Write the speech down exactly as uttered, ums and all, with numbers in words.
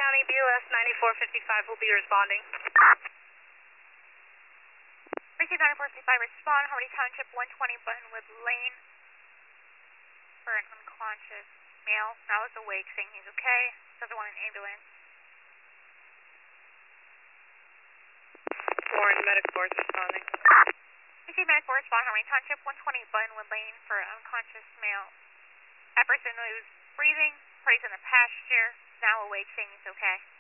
County, B O S ninety-four fifty-five will be responding. Receive ninety-four fifty-five, respond, Harmony Township, one twenty Buttonwood Lane, for an unconscious male. Now is awake, saying he's okay. Doesn't want an ambulance. Warren Medic Force responding. Receive medic force, respond, Harmony Township, one twenty Buttonwood Lane, for an unconscious male. That person who's breathing, party's in the pasture, now awake, saying he's okay.